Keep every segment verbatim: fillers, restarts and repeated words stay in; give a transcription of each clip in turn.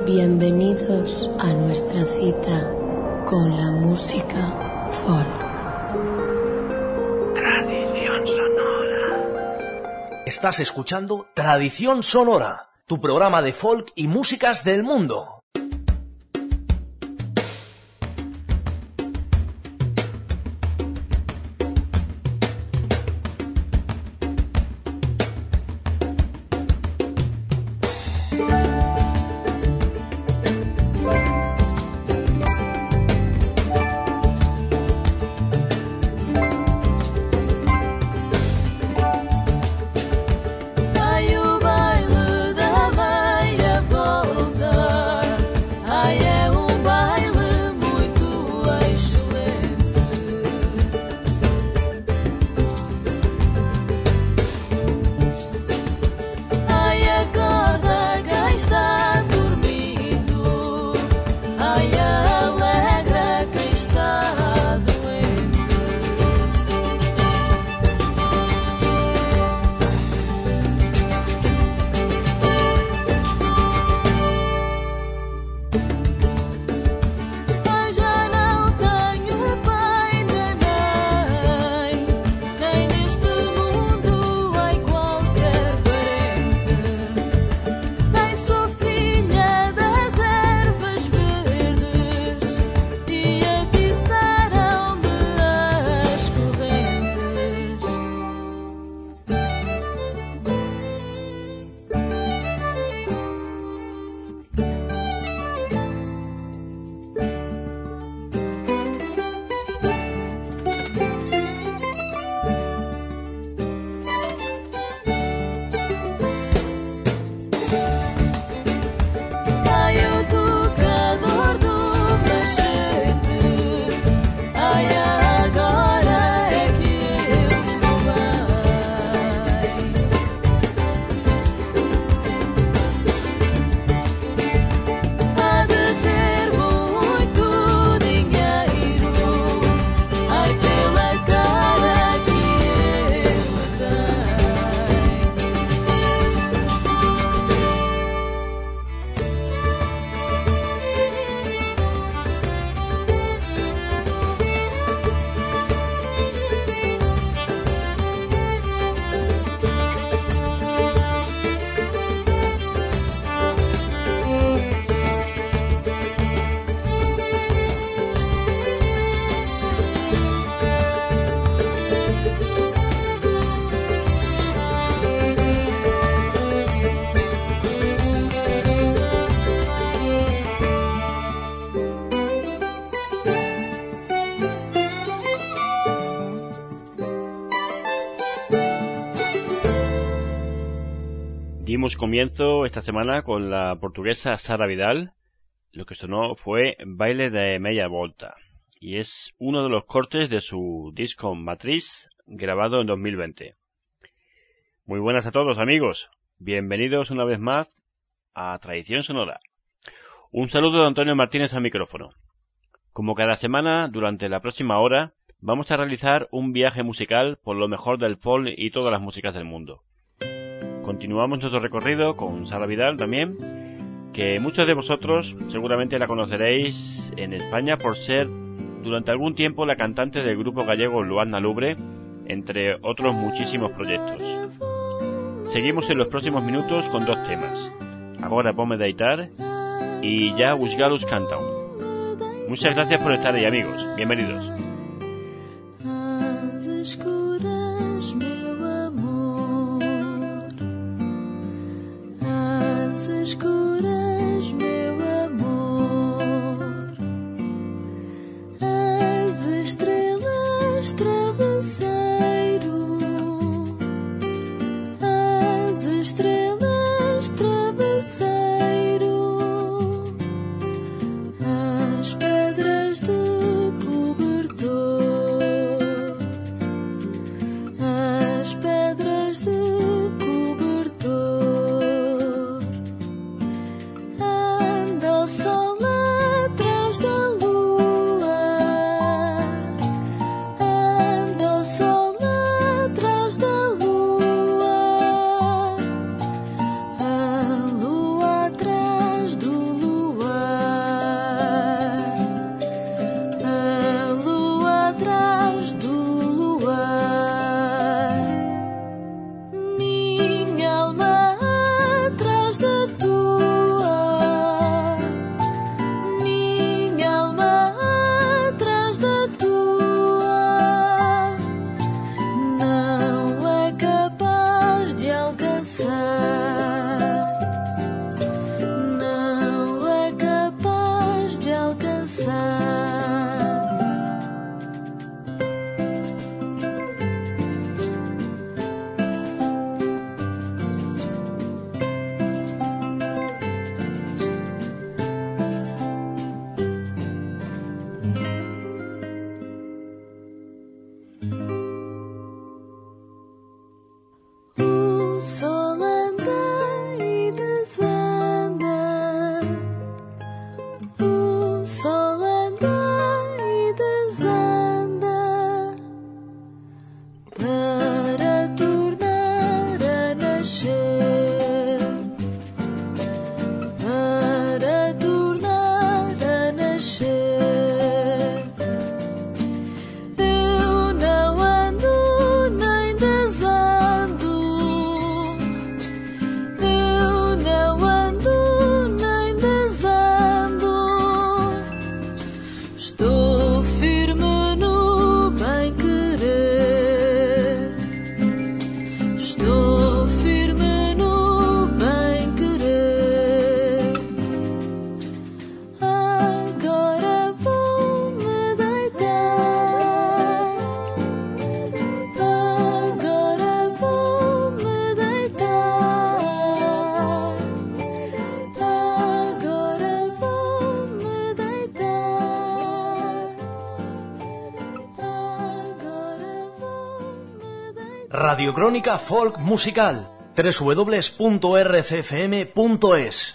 Bienvenidos a nuestra cita con la música folk. Tradición sonora. Estás escuchando Tradición Sonora, tu programa de folk y músicas del mundo. Dimos comienzo esta semana con la portuguesa Sara Vidal. Lo que sonó fue Baile de Meia Volta y es uno de los cortes de su disco Matriz, grabado en dos mil veinte. Muy buenas a todos, amigos. Bienvenidos una vez más a Tradición Sonora. Un saludo de Antonio Martínez al micrófono. Como cada semana, durante la próxima hora, vamos a realizar un viaje musical por lo mejor del folk y todas las músicas del mundo. Continuamos nuestro recorrido con Sara Vidal también, que muchos de vosotros seguramente la conoceréis en España por ser durante algún tiempo la cantante del grupo gallego Luanda Lubre, entre otros muchísimos proyectos. Seguimos en los próximos minutos con dos temas, Agora Ponme Deitar y Ya os Galos Cantam. Muchas gracias por estar ahí, amigos. Bienvenidos. O sol anda e desanda, o sol anda e desanda para tornar a nascer, para tornar a nascer. Eu não ando nem desando, eu não ando nem desando. Estou firme no bem querer, estou firme no bem querer. Agora vou-me deitar, agora vou-me deitar, agora vou-me deitar, agora vou-me deitar. Radiocrónica Folk Musical, w w w punto r c f m punto es.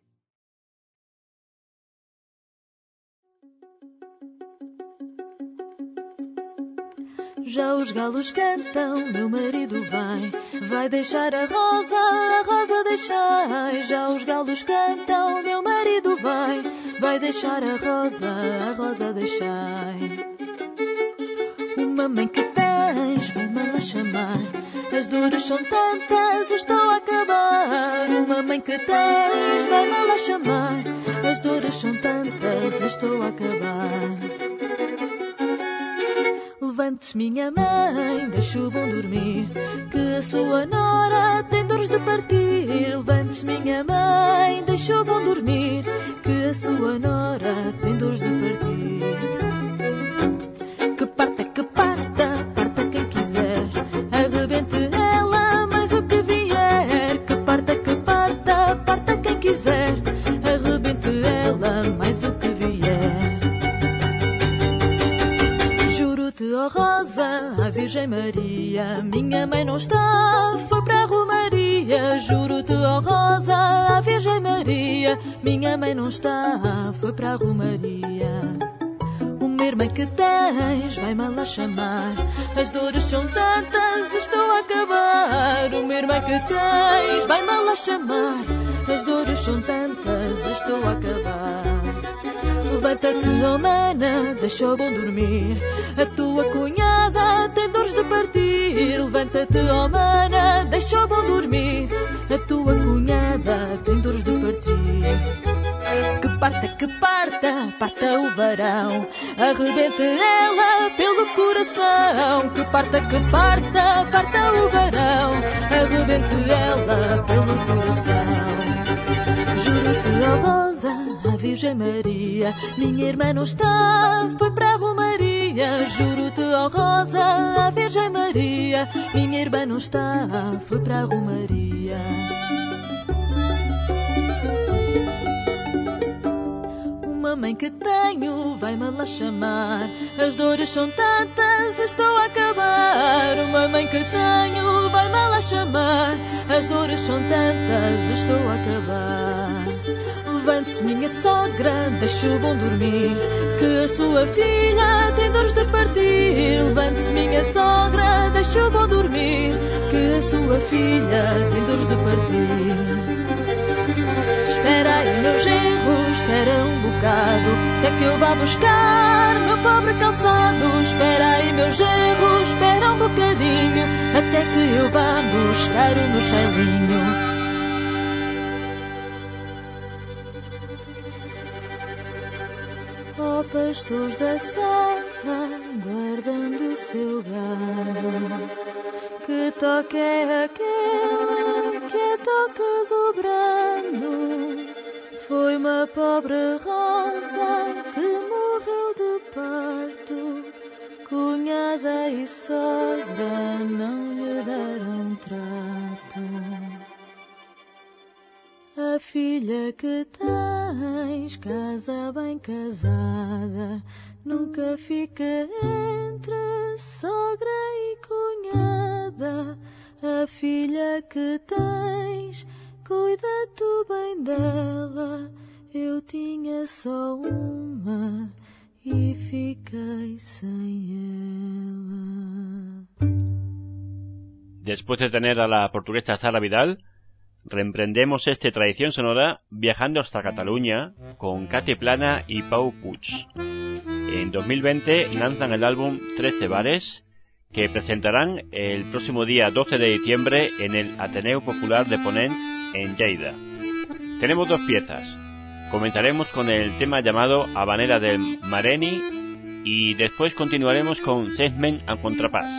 Já os galos cantam, meu marido vai, vai deixar a rosa, a rosa deixai. Já os galos cantam, meu marido vai, vai deixar a rosa, a rosa deixai. Uma mãe que tens, vai-me lá chamar, as dores são tantas, estou a acabar. Uma mãe que tens, vai-me lá chamar, as dores são tantas, estou a acabar. Levante-se, minha mãe, deixa o bom dormir, que a sua nora tem dores de partir. Levante-se, minha mãe, deixa o bom dormir, que a sua nora tem dores de partir. Que parta, que parta, parta quem quiser, arrebente ela mais o que vier. Que parta, que parta, parta quem quiser, arrebente ela mais o que vier. Juro-te, ó Rosa, a Virgem Maria, minha mãe não está, foi para a Romaria. Juro-te, ó Rosa, a Virgem Maria, minha mãe não está, foi para a Romaria. Uma irmã que tens, vai-me lá chamar, as dores são tantas, estou a acabar. Uma irmã que tens, vai-me lá chamar, as dores são tantas, estou a acabar. Levanta-te, ó mana, deixa o bom dormir, a tua cunhada tem dores de partir. Levanta-te, ó mana, deixa o bom dormir, a tua cunhada tem dores de partir. Que parta, que parta, parta o varão, arrebente ela pelo coração. Que parta, que parta, parta o varão, arrebente ela pelo coração. Juro-te, ó Rosa, a Virgem Maria, minha irmã não está, foi para a Romaria. Juro-te, ó Rosa, a Virgem Maria, minha irmã não está, foi para a Romaria. Uma mãe que tenho, vai-me lá chamar, as dores são tantas, estou a acabar. Uma mãe que tenho, vai-me lá chamar, as dores são tantas, estou a acabar. Levante-se, minha sogra, deixa o bom dormir, que a sua filha tem dores de partir. Levante-se, minha sogra, deixa o bom dormir, que a sua filha tem dores de partir. Espera aí, meu genro, espera um bocado, até que eu vá buscar meu pobre calçado. Espera aí, meu genro, espera um bocadinho, até que eu vá buscar o meu chelinho. Ó pastores da serra, guardando o seu gado, que toque é aquele que é toque dobrando. Foi uma pobre rosa que morreu de parto, cunhada e sogra não lhe deram trato. A filha que tens, casa bem casada, nunca fica entre sogra e cunhada. a filha que tens, cuida tu bem dela. Eu tinha só uma e fiquei sem ela. Después de tener a la portuguesa Sara Vidal, reemprendemos esta tradición sonora viajando hasta Cataluña con Katy Plana y Pau Puig. En dos mil veinte lanzan el álbum trece bares, que presentarán el próximo día doce de diciembre en el Ateneo Popular de Ponent en Lleida. Tenemos dos piezas. Comenzaremos con el tema llamado Habanera del Mareni y después continuaremos con Segment and Contrapass.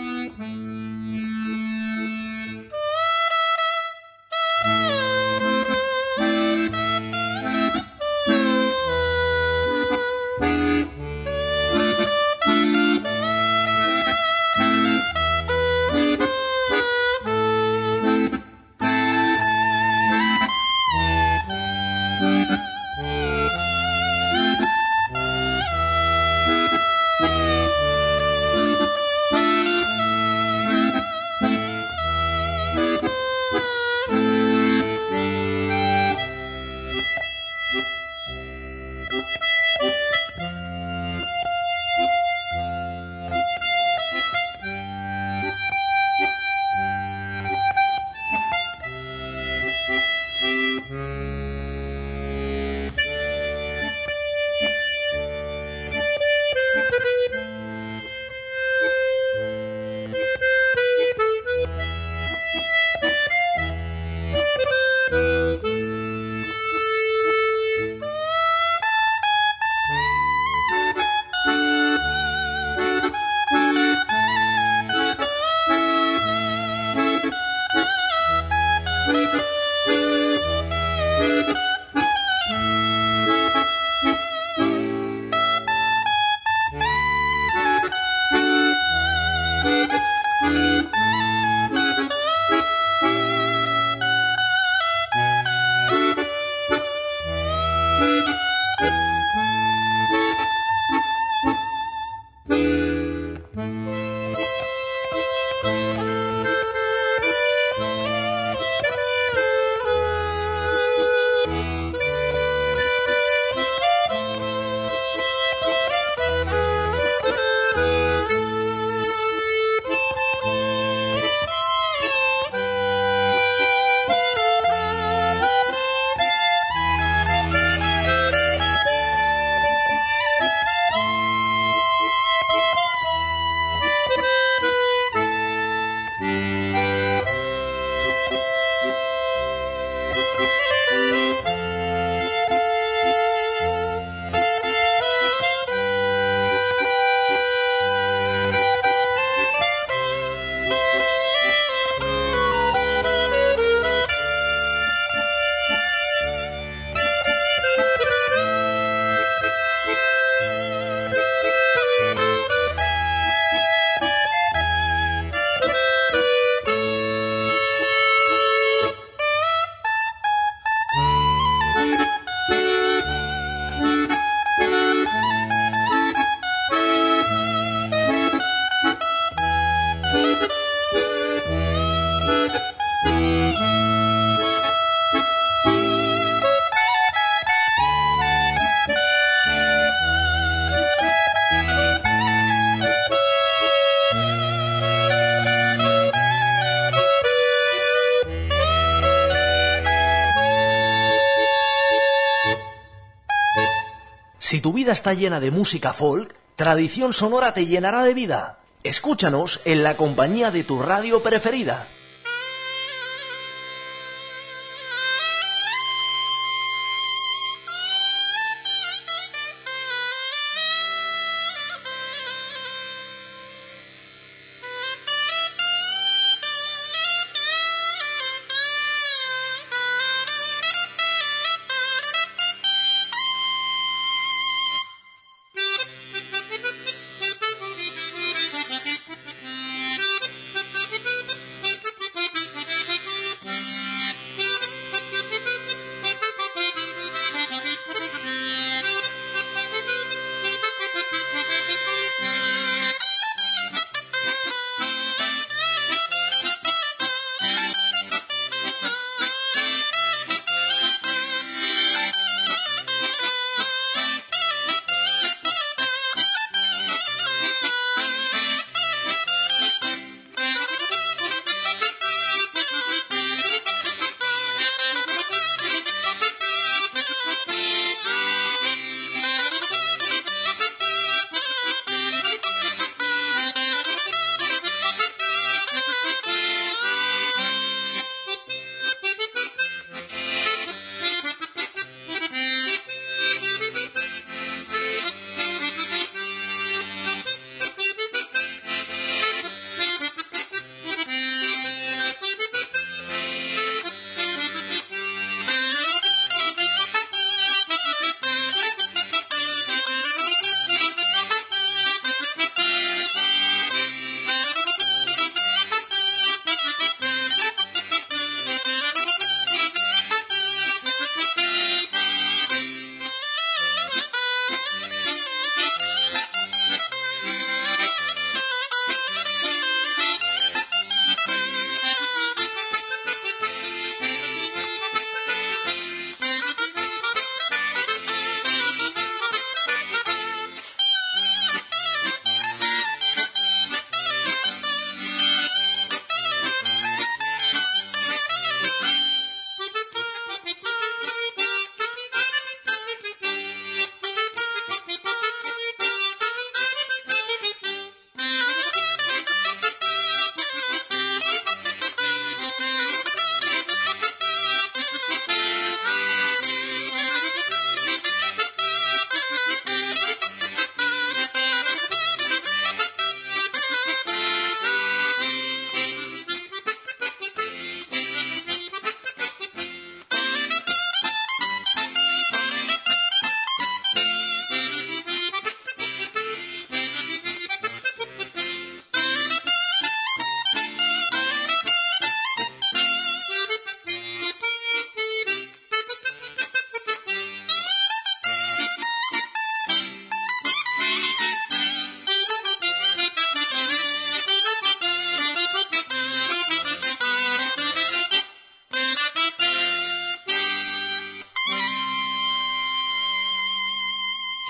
Si tu vida está llena de música folk, Tradición Sonora te llenará de vida. Escúchanos en la compañía de tu radio preferida.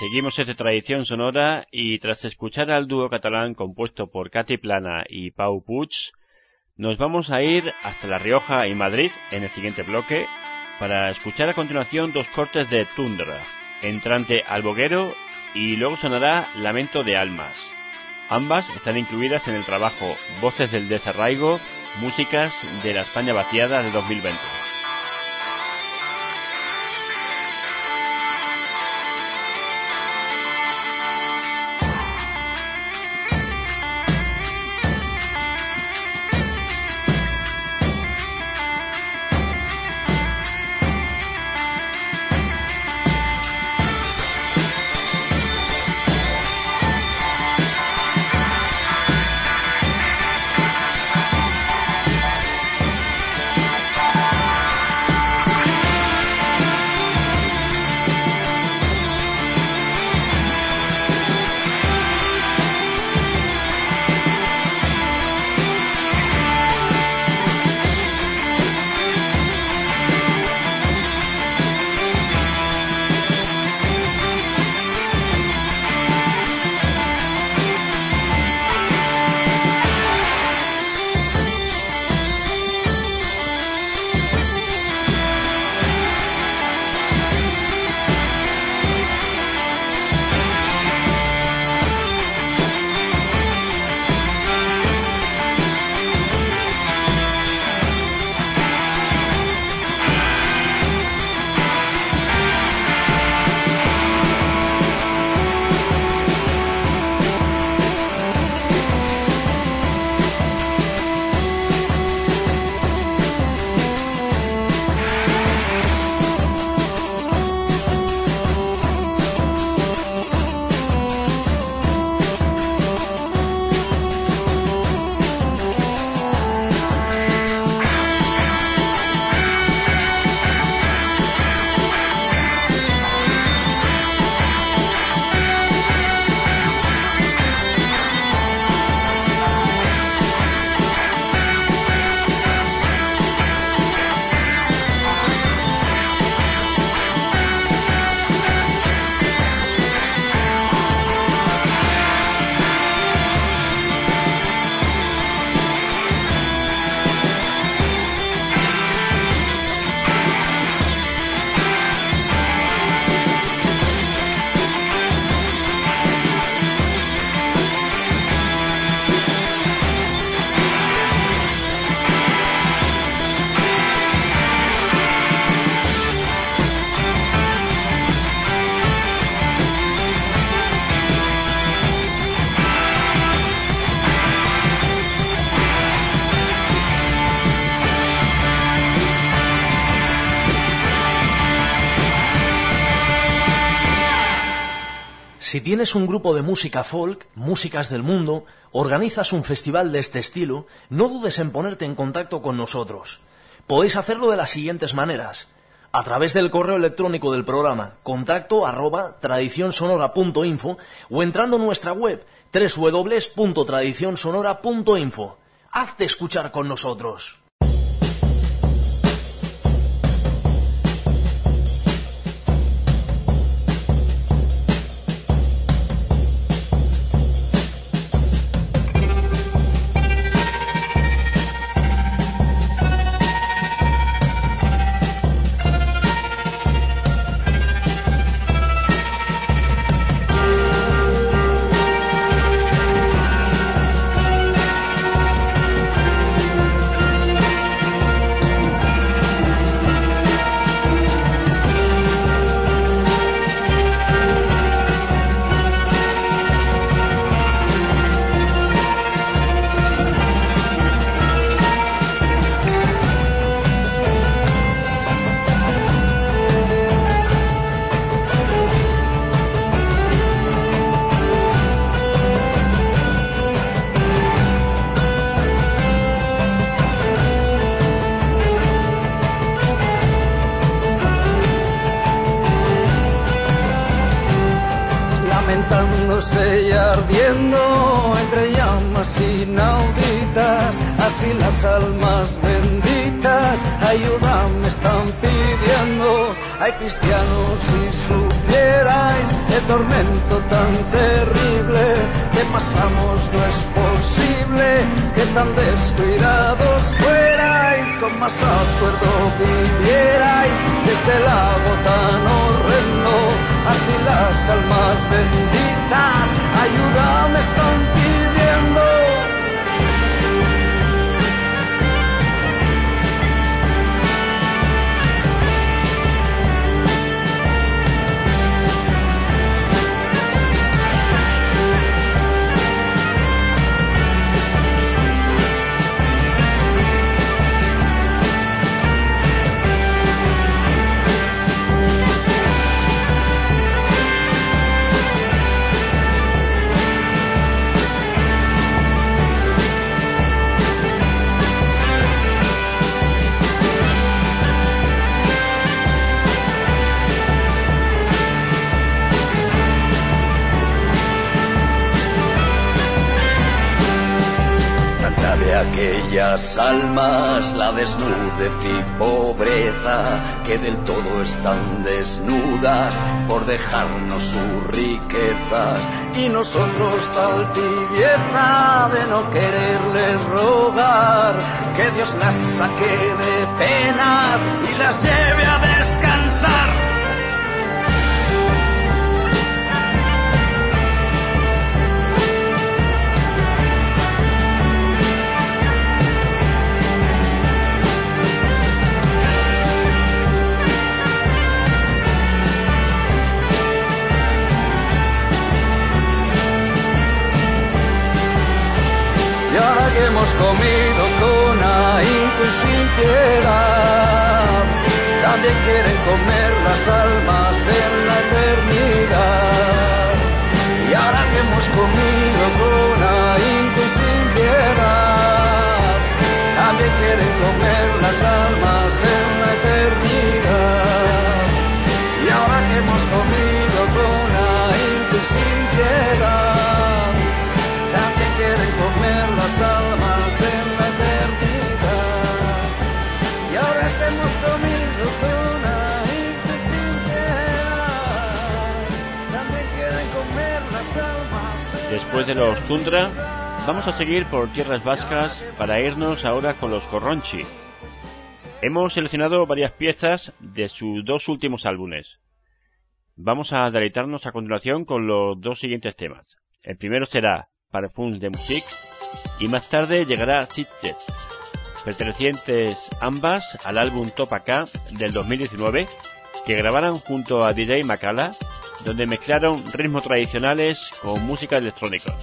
Seguimos esta tradición sonora y tras escuchar al dúo catalán compuesto por Katy Plana y Pau Puig, nos vamos a ir hasta La Rioja y Madrid en el siguiente bloque para escuchar a continuación dos cortes de Tundra, Entrante al Boguero y luego sonará Lamento de Almas. Ambas están incluidas en el trabajo Voces del Desarraigo, Músicas de la España Vaciada de dos mil veinte. Si tienes un grupo de música folk, Músicas del Mundo, organizas un festival de este estilo, no dudes en ponerte en contacto con nosotros. Podéis hacerlo de las siguientes maneras: a través del correo electrónico del programa, contacto arroba tradicionsonora punto info, o entrando en nuestra web, doble u doble u doble u punto tradicionsonora punto info. Hazte escuchar con nosotros. quemándose y ardiendo entre llamas inauditas. Así las almas benditas, ayuda me están pidiendo. Ay, cristianos, si supierais el tormento tan terrible que pasamos, no es posible que tan descuidados fuerais, con más acuerdo vivierais de este lago tan horrendo. Así las almas benditas, ayuda me están pidiendo. De aquellas almas la desnudez y pobreza, que del todo están desnudas por dejarnos sus riquezas, y nosotros tal tibieza de no quererles rogar, que Dios las saque de penas y las lleve a descansar. Y ahora que hemos comido con ahínco y sin piedad, también quieren comer las almas en la eternidad. Y ahora que hemos comido con ahínco y sin piedad, también quieren comer las almas en la eternidad. Y ahora que hemos comido con ahínco y sin piedad, también quieren comer las almas en la eternidad. Y ahora que hemos comido con ahínco y sin piedad, también quieren comer las almas en. Después de los Tundra, vamos a seguir por tierras vascas para irnos ahora con los Corronchi. Hemos seleccionado varias piezas de sus dos últimos álbumes. Vamos a deleitarnos a continuación con los dos siguientes temas. El primero será Parfums de Musique y más tarde llegará Sitges, pertenecientes ambas al álbum Top A K del dos mil diecinueve, que grabaron junto a D J Makala, donde mezclaron ritmos tradicionales con música electrónica.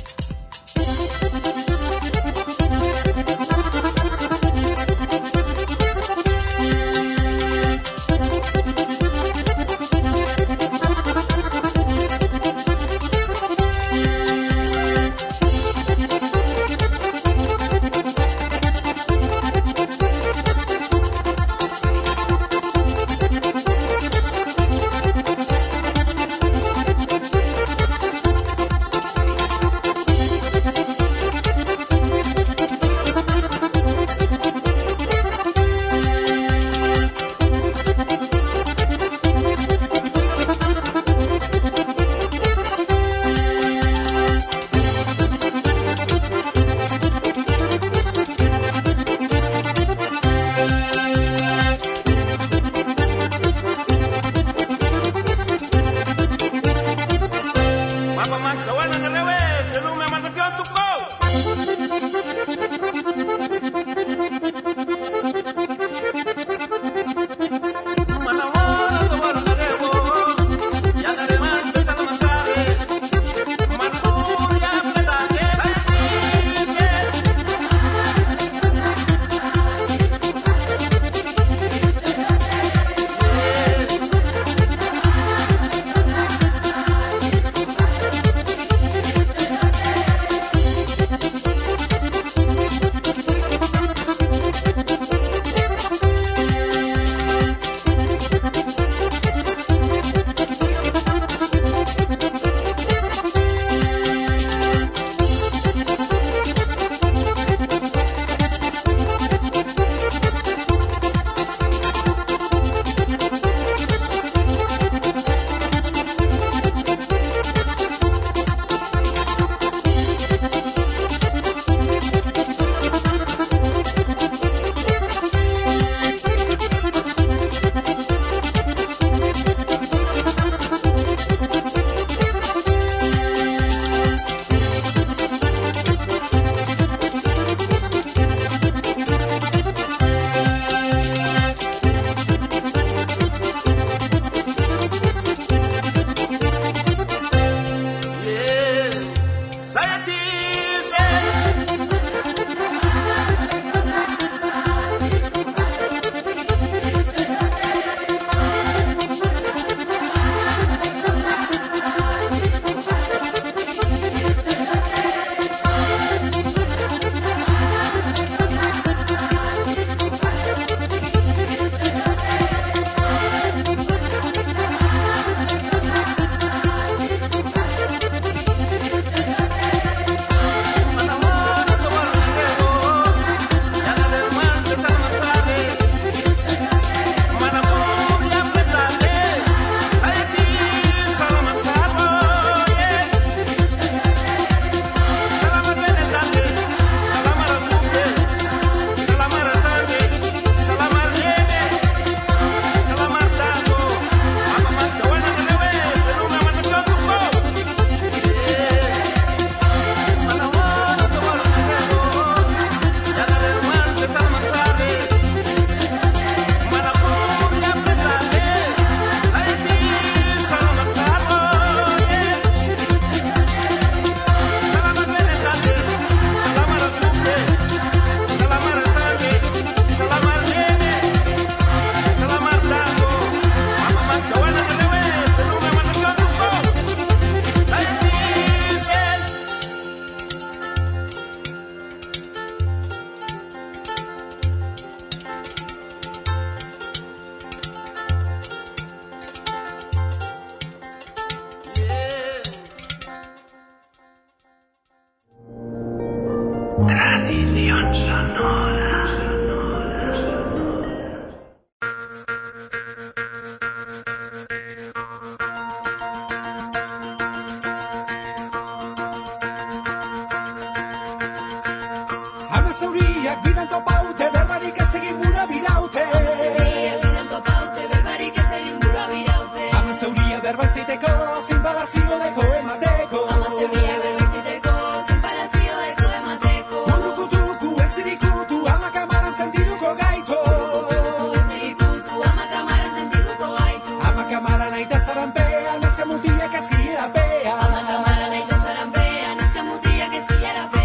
Amazauriak bidan topaute, berbarik ez egin gura biraute. Amazauriak bidan topaute, berbarik ez egin gura biraute. Amazauria berbaiziteko, zinpalazio deko emateko. Amazauria berbaiziteko, zinpalazio deko emateko. Urrukutuku ez dirikutu, ama kamaran sentiduko gaitu. Urrukutuku ez dirikutu, ama kamaran sentiduko gaitu. Ama kamaran aita zaranpean, neska mutiak ezkiera pea. Ama kamaran aita zaranpean, neska mutiak ezkiera pea.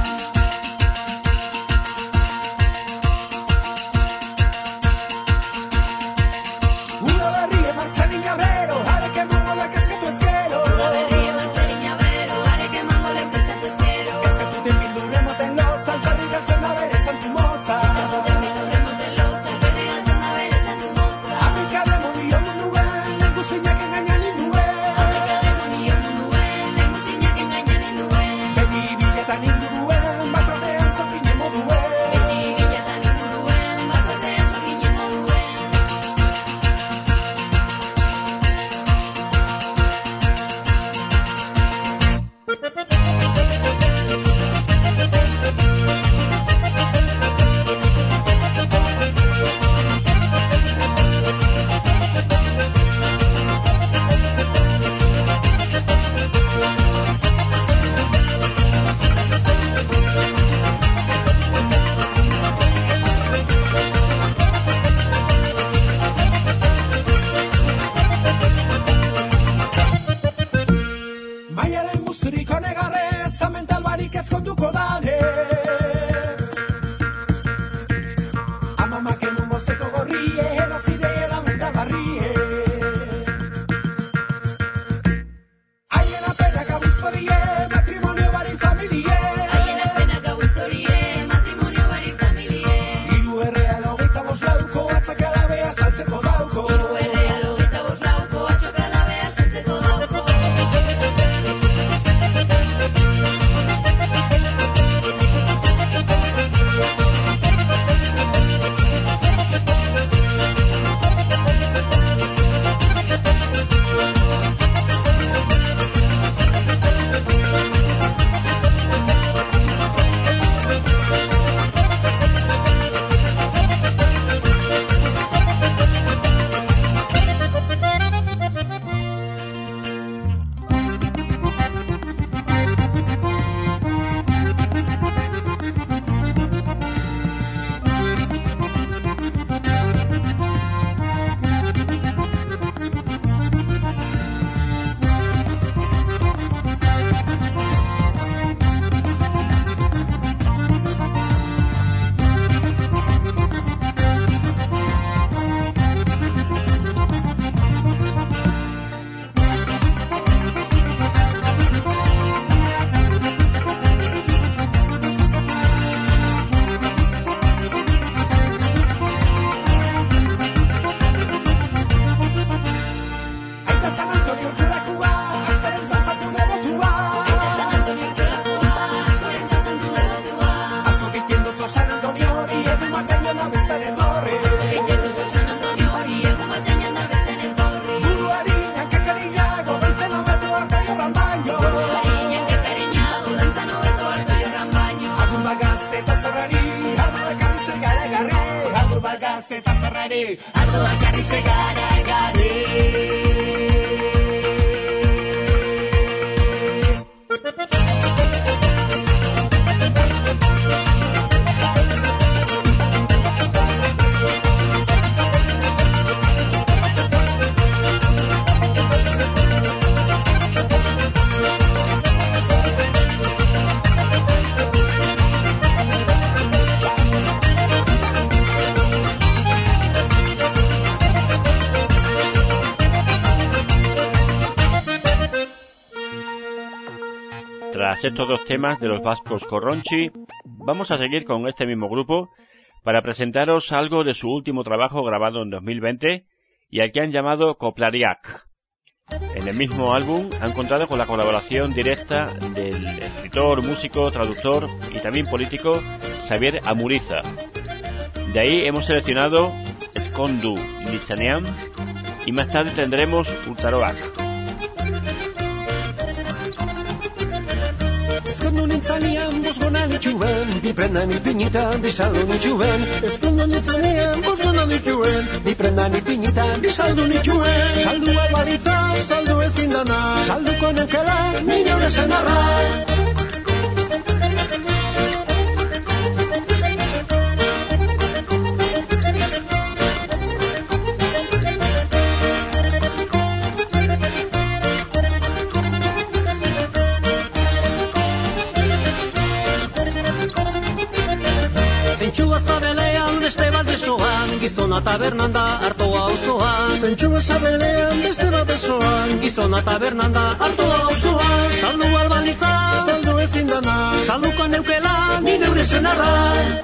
Ardoak jarri zegara gari. Tras estos dos temas de los vascos Corronchi, vamos a seguir con este mismo grupo para presentaros algo de su último trabajo grabado en dos mil veinte y al que han llamado Koplariak. En el mismo álbum han contado con la colaboración directa del escritor, músico, traductor y también político Xavier Amuriza. De ahí hemos seleccionado Eskondu Nitzanean y más tarde tendremos Urtaroak. Eskondu nintzanean bosgona nituen, bi prenda ni pinita bisaldu nituen. Eskondu nintzanean bosgona nituen, bi prenda ni pinita bisaldu nituen. Saldu albalitza, saldu ezin dana, salduko neukela, ni neure senarra. Zentsua zabelean beste bat besoan, gizona tabernan da hartoa auzoan. Zentsua zabelean beste bat besoan, gizona tabernan da hartoa auzoan. Saldu albalitza, saldu ezin dana, salduko neukela, ni neure senarra.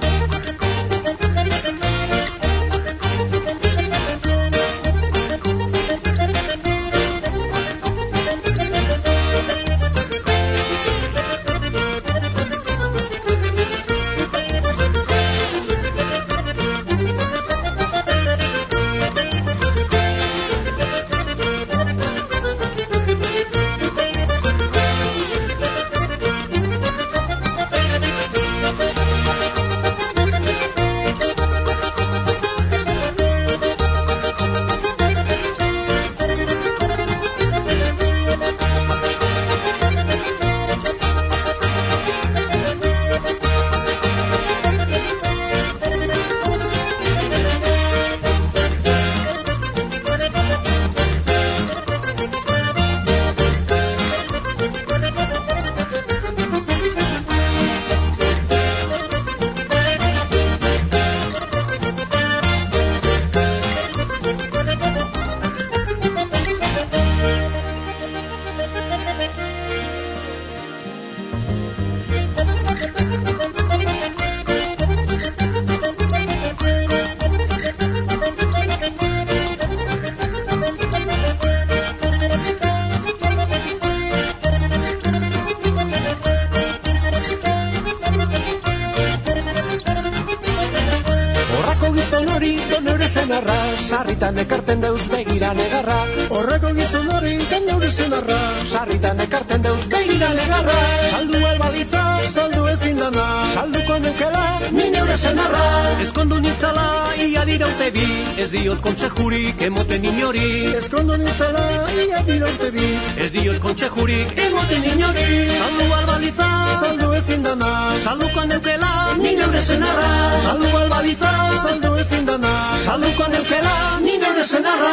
Sarritan ekarten deus begira negarra. Horreko gizon hori den neure senarra. Sarritan ekarten deus begira negarra. Saldu albalitza, saldu ezin dana, salduko neukela, ni neure senarra. Eskondu nitzala, ia diraute bi, ez diot kontsejurik emoten inori. Eskondu nitzala, ia diraute bi, ez diot kontsejurik emoten inori. Saldu albalitza, saldu ezin dana, salduko neukela, ni neure senarra. Saldu albalitza, saldu ezin dana, salduko neukela, ni neure senarra.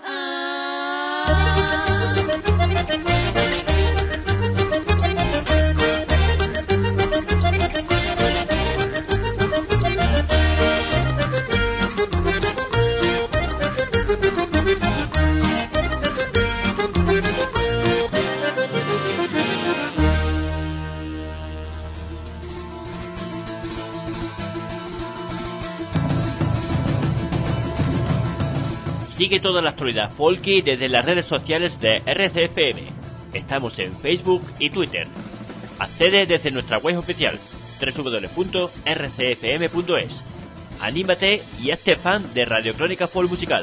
Sigue toda la actualidad folky desde las redes sociales de R C F M. Estamos en Facebook y Twitter. Accede desde nuestra web oficial doble u doble u doble u punto r c f m punto es. Anímate y hazte fan de Radio Crónica Folk Musical.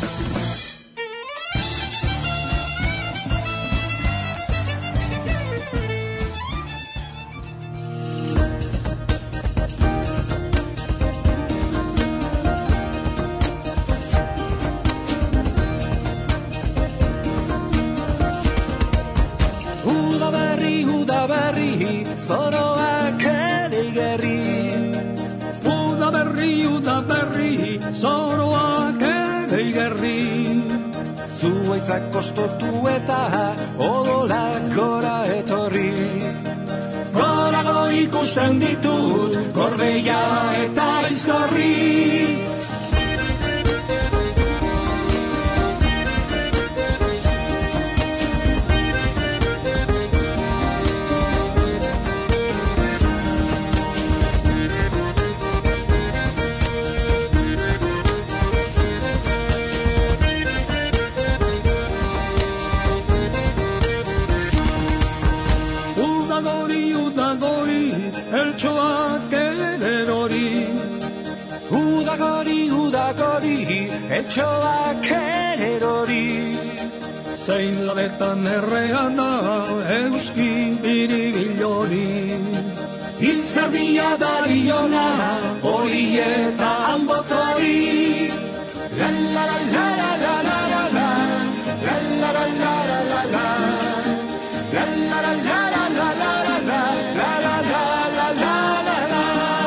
Zoroak ere igerri, uda berri, uda berri, zoroak ere igerri. Zuaitzak kostotu eta odolak gora etorri. Gorago ikusten ditut, gorbeia eta izkorri. Eltxoak edero etxoak erori. Zein labetan errean da euski biribilori. Izerdia dariona, hori eta anbotori. La la la la la la la la, la la la la la la, la la la la la la la la, la la la la la la.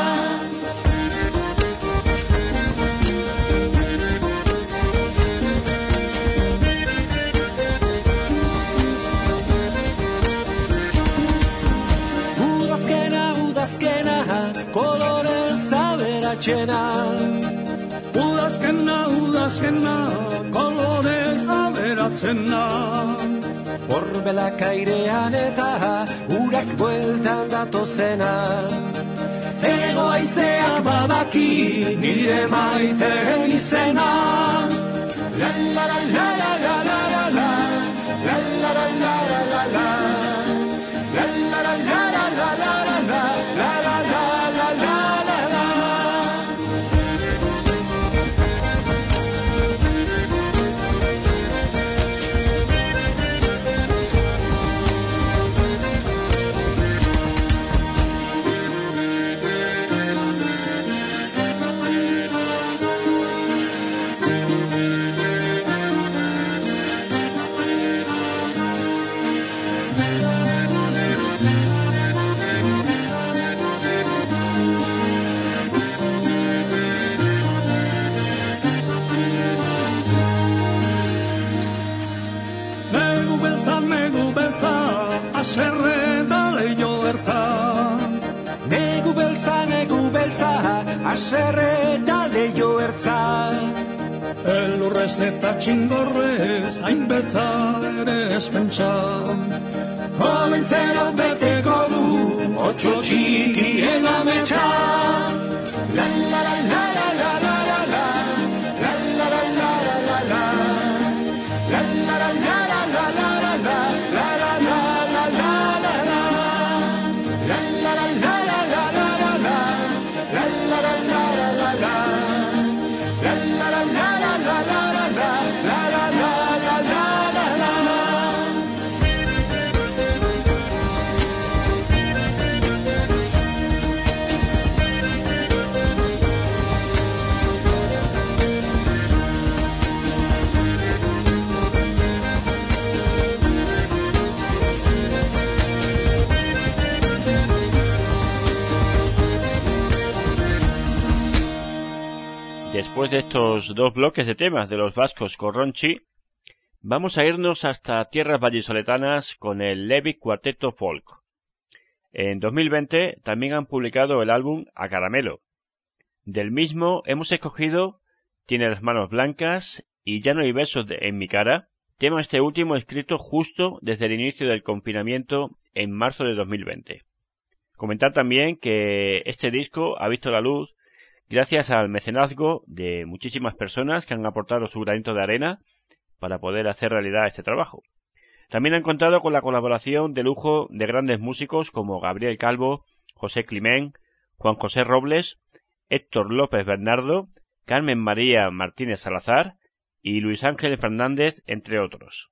Udazkena, udazkena, kolorez aberatsena. Udazkena, udazkena, kolorez aberatzena. Horbelak airean eta urak bueltan datozena. Ego aizeak badaki nire maiteen izena. La la la la la la la la la, la la la la la la la, la la la la la la la la, la la la la la la. Negu beltza, negu beltza, aserre da leio ertza. Negu beltza, negu beltza, aserre da leio ertza. Elurrez eta txingorrez, hain beltza ere ez pentsa. Olentzero beteko du, otxo txikien ametsa. La la la la la la la la la, la la la la la la la, la la la la la la la la la, la la la la la la la, la la la la la la la la la, la la la la la la la, la la la la la la la la, la la la la la la. Después de estos dos bloques de temas de los vascos Corronchi, vamos a irnos hasta tierras vallisoletanas con el Levic Cuarteto Folk. En dos mil veinte también han publicado el álbum A Caramelo. Del mismo hemos escogido Tiene las manos blancas y Ya no hay besos de, en mi cara, tema este último escrito justo desde el inicio del confinamiento en marzo de dos mil veinte. Comentar también que este disco ha visto la luz gracias al mecenazgo de muchísimas personas que han aportado su granito de arena para poder hacer realidad este trabajo. También han contado con la colaboración de lujo de grandes músicos como Gabriel Calvo, José Climent, Juan José Robles, Héctor López Bernardo, Carmen María Martínez Salazar y Luis Ángel Fernández, entre otros.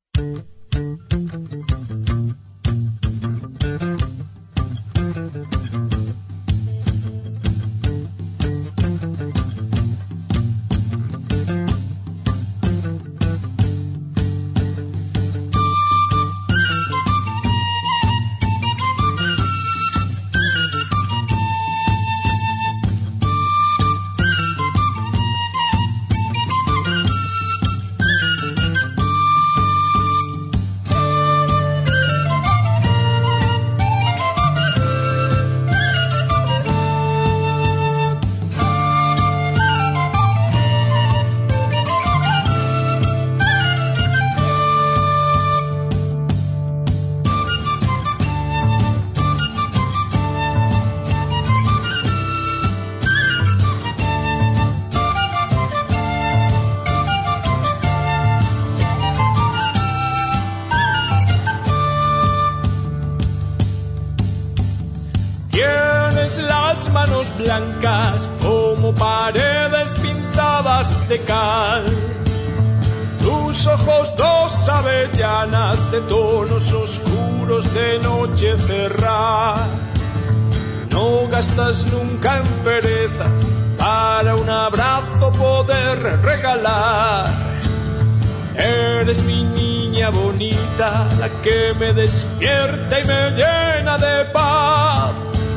Tienes las manos blancas como paredes pintadas botas de cal. Tus ojos dos avellanas de tonos oscuros de noche cerrar. No gastas nunca en pereza para un abrazo poder regalar. Eres mi niña bonita, la que me despierta y me llena de paz.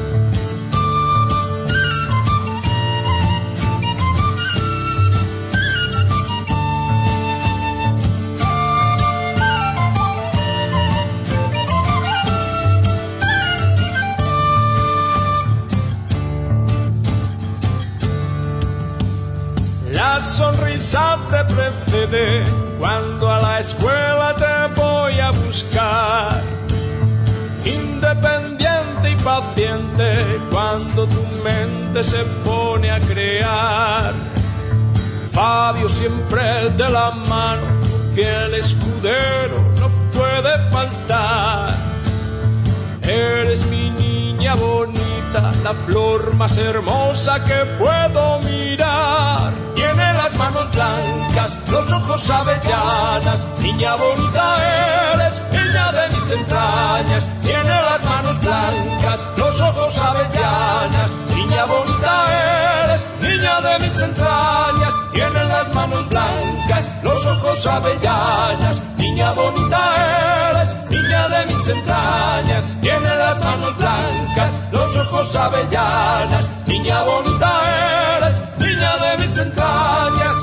La sonrisa te precede cuando a la escuela te voy a buscar. Independiente y paciente cuando tu mente se pone a crear. Fabio siempre de la mano, tu fiel escudero no puede faltar. Eres mi niña bonita, la flor más hermosa que puedo mirar. Tiene las manos blancas, los ojos avellanas, niña bonita eres, niña de mis entrañas. Tiene las manos blancas, los ojos avellanas, niña bonita eres, niña de mis entrañas. Tiene las manos blancas, los ojos avellanas, niña bonita eres, niña de mis entrañas. Tiene las manos blancas, los ojos avellanas, niña bonita eres, niña de mis entrañas.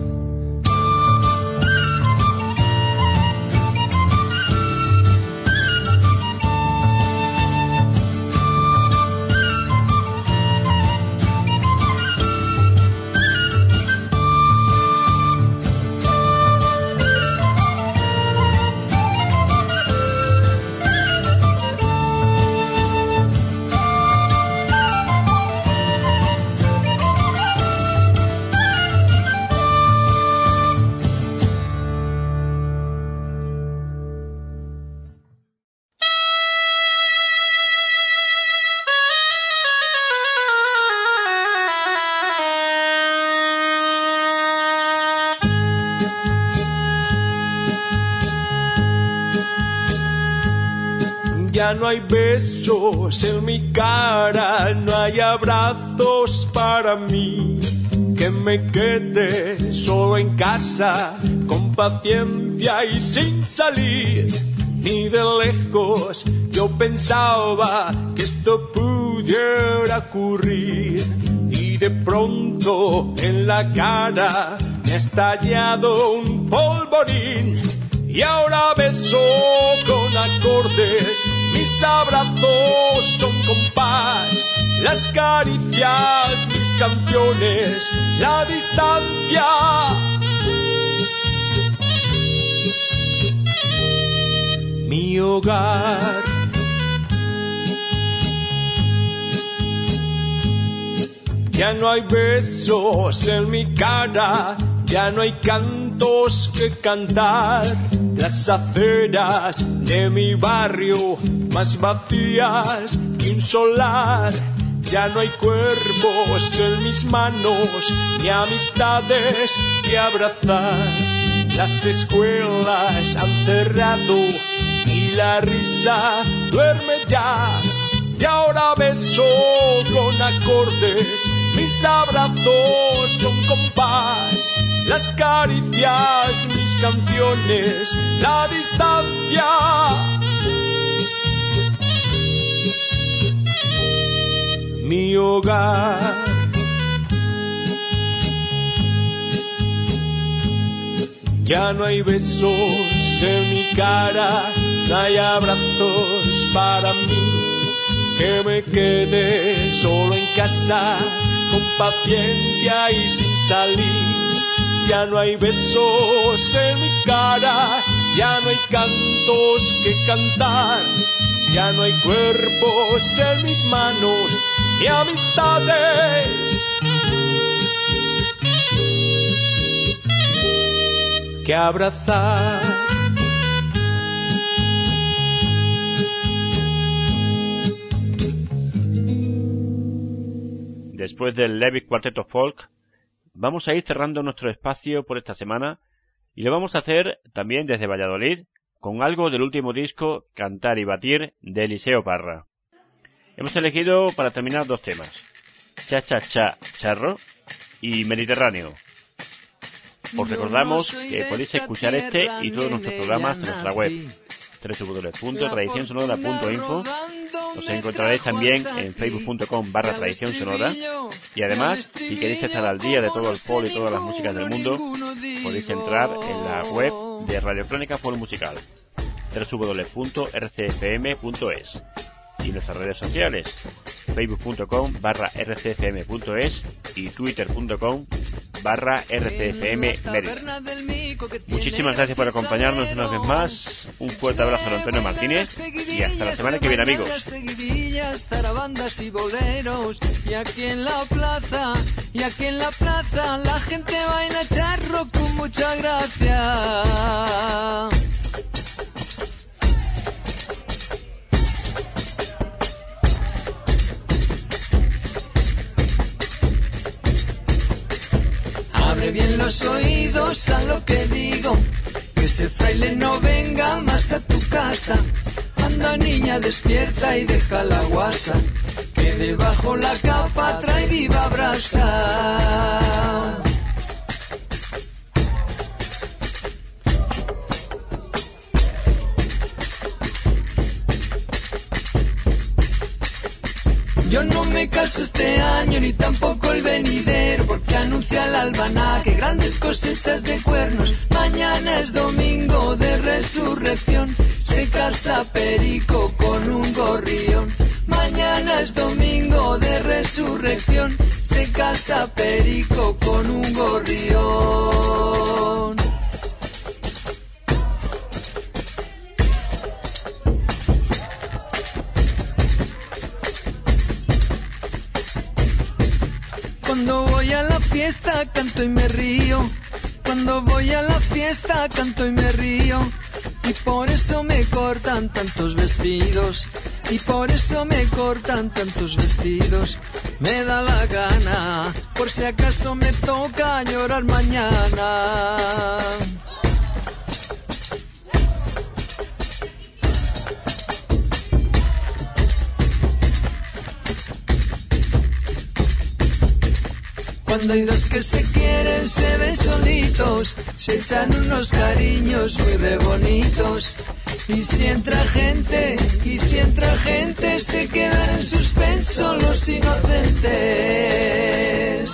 Ya no hay besos en mi cara, no hay abrazos para mí. Que me quede solo en casa, con paciencia y sin salir. Ni de lejos yo pensaba que esto pudiera ocurrir. Y de pronto en la cara me ha estallado un polvorín. Y ahora beso con acordes, mis abrazos son compás, las caricias, mis canciones, la distancia. Mi hogar. Ya no hay besos en mi cara, ya no hay cantos que cantar. Las aceras de mi barrio más vacías que un solar. Ya no hay cuerpos en mis manos, ni amistades que abrazar. Las escuelas han cerrado y la risa duerme ya. Y ahora beso con acordes, mis abrazos son compás, las caricias, mis canciones, la distancia. Mi hogar. Ya no hay besos en mi cara, no hay abrazos para mí. Que me quede solo en casa, con paciencia y sin salir. Ya no hay besos en mi cara, ya no hay cantos que cantar. Ya no hay cuerpos en mis manos, ni amistades que abrazar. Después del Levick Cuarteto Folk, vamos a ir cerrando nuestro espacio por esta semana y lo vamos a hacer también desde Valladolid con algo del último disco Cantar y Batir de Eliseo Parra. Hemos elegido para terminar dos temas, Cha Cha Cha Charro y Mediterráneo. Os recordamos que podéis escuchar este y todos nuestros programas en nuestra web doble u doble u doble u punto tradición sonora punto info. Os encontraréis también en facebook punto com barra tradición sonora y además, si queréis estar al día de todo el folk y todas las músicas del mundo, podéis entrar en la web de Radio Crónica Folk Musical doble u doble u doble u punto r c f m punto es y nuestras redes sociales facebook punto com barra r c f m punto es y twitter punto com barra R C F M Mérida. Muchísimas gracias por acompañarnos una vez más. Un fuerte abrazo a Antonio Martínez y hasta la semana que viene, amigos. Zarabandas y boleros, y aquí en la plaza, y aquí en la plaza la gente baila charro con mucha gracia. Abre bien los oídos a lo que digo, que ese fraile no venga más a tu casa. Anda niña, despierta y deja la guasa, que debajo la capa trae viva brasa. Yo no me caso este año ni tampoco el venidero, porque anuncia el almanaque grandes cosechas de cuernos. Mañana es domingo de resurrección, se casa Perico con un gorrión. Mañana es domingo de resurrección, se casa Perico con un gorrión. Cuando voy a la fiesta canto y me río, cuando voy a la fiesta canto y me río, y por eso me cortan tantos vestidos, y por eso me cortan tantos vestidos. Me da la gana, por si acaso me toca llorar mañana. Cuando hay dos que se quieren, se ven solitos, se echan unos cariños muy de bonitos. Y si entra gente, y si entra gente, se quedan en suspenso los inocentes.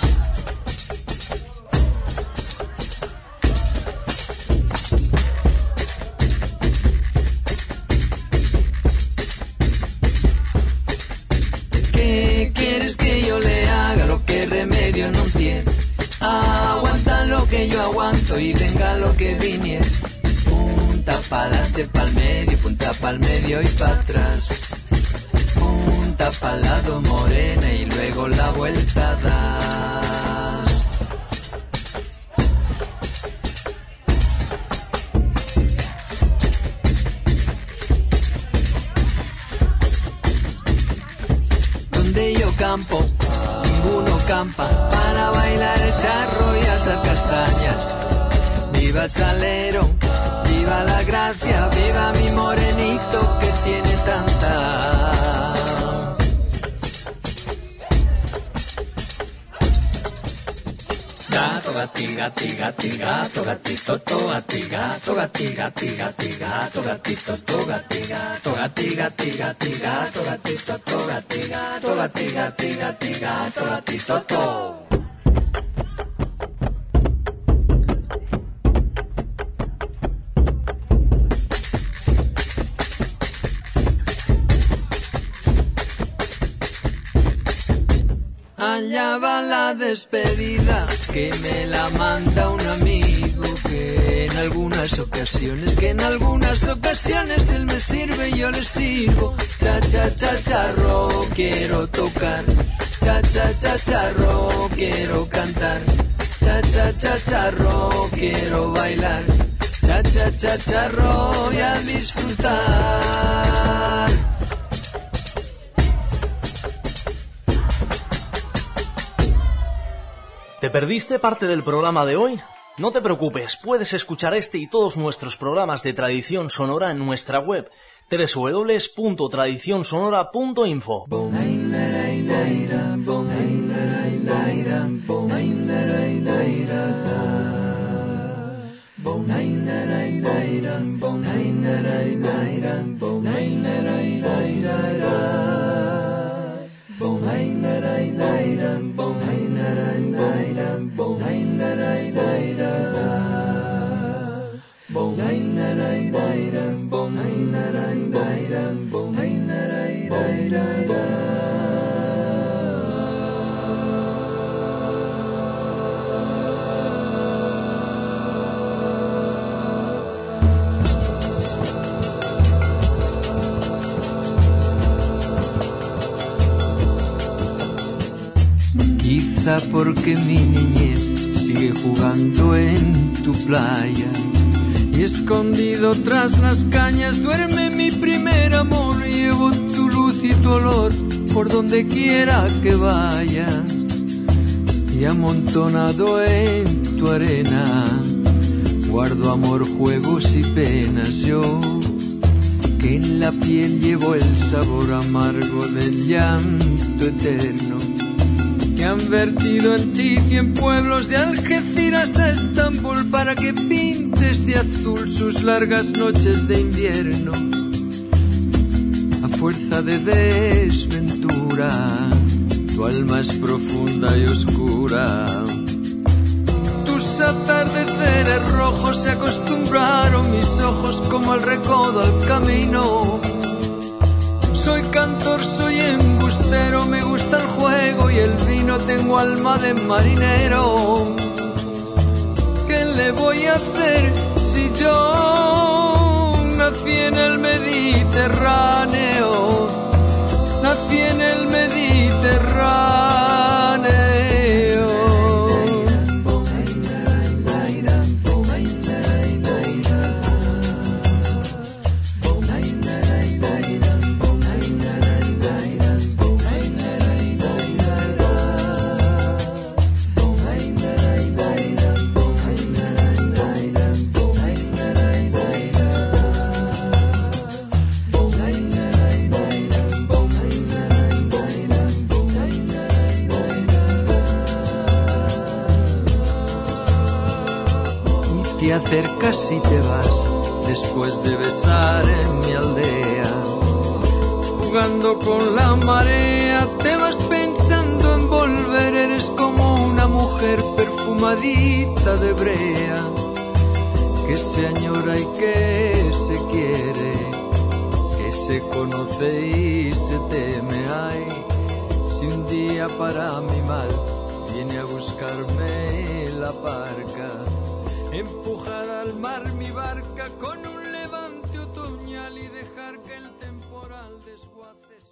¿Qué quieres que yo le haga? Lo que remedio no tiene. Aguanta lo que yo aguanto y venga lo que viniera. Punta pa'lante, pa'l medio, punta pa'l medio y pa' atrás. Punta pa'l lado morena y luego la vuelta das. Donde yo campo, ninguno campa para bailar el charro y asar castañas. Viva el salero, viva la gracia, viva mi morenito que tiene tanta. Gato, gati, gati, gati, gato, gatito, to, gati, gato, gati, gati, gati, gato, gatito, to, gati, gato, gati, gati, gati, gato, gatito, to, gati, gato, gati, gati, gati, gato, gatito, to. Allá va la despedida, que me la manda un amigo, que en algunas ocasiones, que en algunas ocasiones él me sirve y yo le sirvo. Cha, cha, cha, charro, quiero tocar. Cha, cha, cha, charro, quiero cantar. Cha, cha, cha, charro, quiero bailar. Cha, cha, cha, charro, y a disfrutar. ¿Te perdiste parte del programa de hoy? No te preocupes, puedes escuchar este y todos nuestros programas de Tradición Sonora en nuestra web doble u doble u doble u punto tradición sonora punto info. Quizá porque mi niñez sigue jugando en tu playa y escondido tras las cañas duerme mi primer amor. Llevo tu luz y tu olor por donde quiera que vaya y amontonado en tu arena guardo amor, juegos y penas. Yo que en la piel llevo el sabor amargo del llanto eterno que han vertido en ti cien pueblos de Algeciras a Estambul para que pintes de azul sus largas noches de invierno. A fuerza de desventura, tu alma es profunda y oscura. Tus atardeceres rojos se acostumbraron mis ojos como al recodo al camino. Soy cantor, soy embustero, me gusta el juego y el vino, tengo alma de marinero. ¿Qué le voy a hacer si yo nací en el Mediterráneo? Nací en el Mediterráneo. Te acercas y te vas después de besar en mi aldea. Jugando con la marea te vas pensando en volver. Eres como una mujer perfumadita de brea que se añora y que se quiere, que se conoce y se teme. Ay, si un día para mi mal viene a buscarme la barca, empujar al mar mi barca con un levante otoñal y dejar que el temporal desguace.